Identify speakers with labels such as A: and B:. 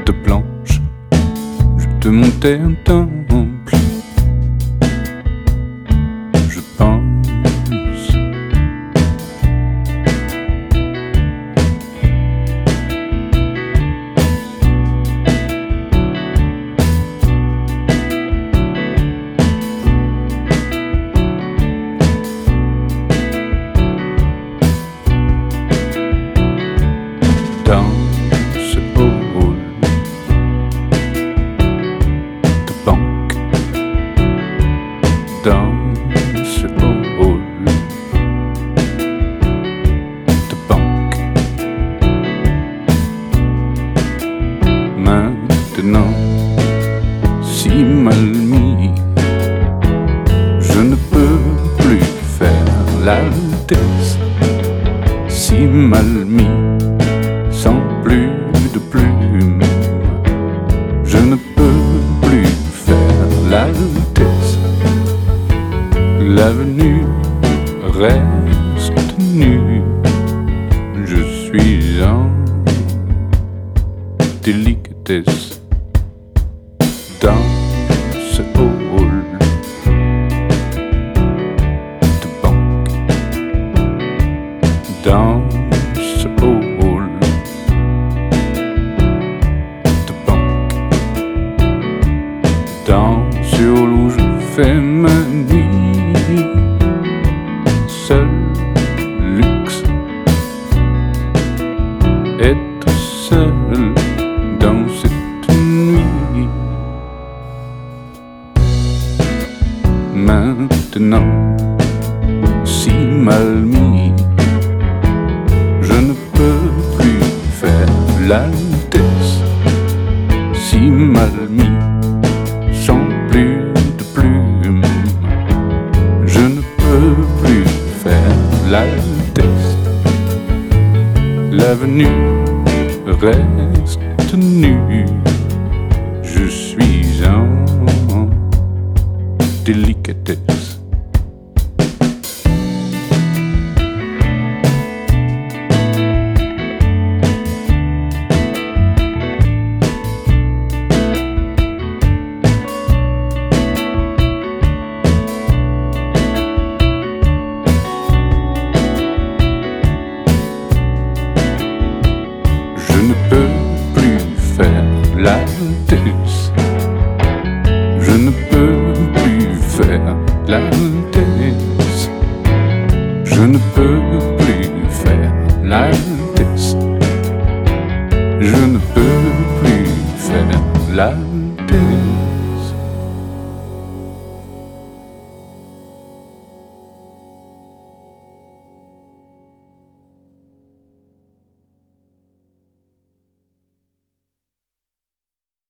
A: de blanche, je te montais un temple. Je pense dans ce hall de banque, dans ce hall de banque. Maintenant, si mal mis, je ne peux plus faire l'altesse. Si mal mis, sans plus de plumes, je ne peux plus faire l'altesse. L'avenue reste nue, je suis en délicatesse dans ce hall de banque, dans ce hall de banque, dans ce hall où je fais ma nuit. Seul luxe, être seul dans cette nuit. Maintenant, si mal mis, je ne peux plus faire l'altesse. Si mal mis, sans plus de plumes, je ne peux plus faire l'altesse. L'avenue reste nue, je suis en délicatesse.